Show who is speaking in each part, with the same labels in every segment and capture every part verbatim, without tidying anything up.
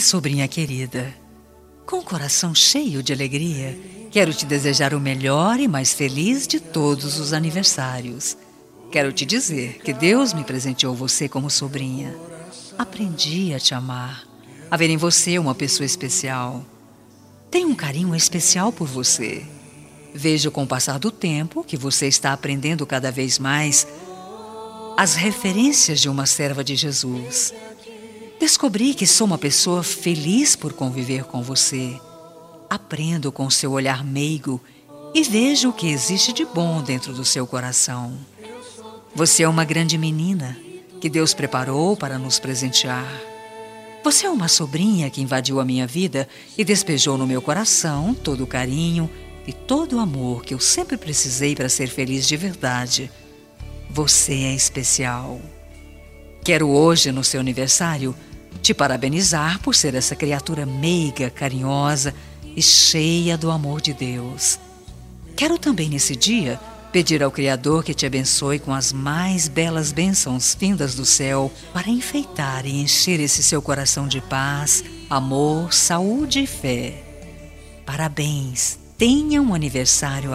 Speaker 1: Sobrinha querida, com o coração cheio de alegria, quero te desejar o melhor e mais feliz de todos os aniversários. Quero te dizer que Deus me presenteou você como sobrinha. Aprendi a te amar, a ver em você uma pessoa especial. Tenho um carinho especial por você. Vejo com o passar do tempo que você está aprendendo cada vez mais as referências de uma serva de Jesus. Descobri que sou uma pessoa feliz por conviver com você. Aprendo com seu olhar meigo e vejo o que existe de bom dentro do seu coração. Você é uma grande menina que Deus preparou para nos presentear. Você é uma sobrinha que invadiu a minha vida e despejou no meu coração todo o carinho e todo o amor que eu sempre precisei para ser feliz de verdade. Você é especial. Quero hoje, no seu aniversário, te parabenizar por ser essa criatura meiga, carinhosa e cheia do amor de Deus. Quero também nesse dia pedir ao Criador que te abençoe com as mais belas bênçãos vindas do céu para enfeitar e encher esse seu coração de paz, amor, saúde e fé. Parabéns, tenha um aniversário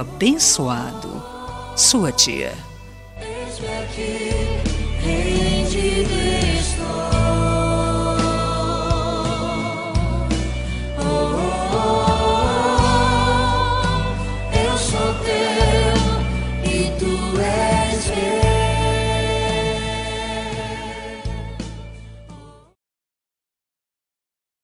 Speaker 1: abençoado. Sua tia.
Speaker 2: Eis-me aqui, rei de Deus.